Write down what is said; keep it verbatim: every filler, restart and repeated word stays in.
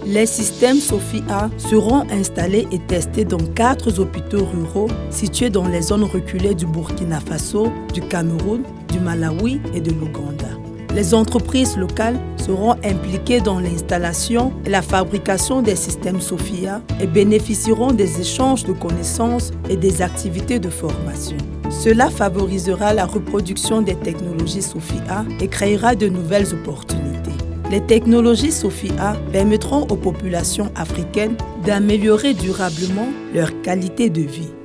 Les systèmes SOFIA seront installés et testés dans quatre hôpitaux ruraux situés dans les zones reculées du Burkina Faso, du Cameroun, du Malawi et de l'Ouganda. Les entreprises locales seront impliquées dans l'installation et la fabrication des systèmes SOFIA et bénéficieront des échanges de connaissances et des activités de formation. Cela favorisera la reproduction des technologies SOFIA et créera de nouvelles opportunités. Les technologies SOFIA permettront aux populations africaines d'améliorer durablement leur qualité de vie.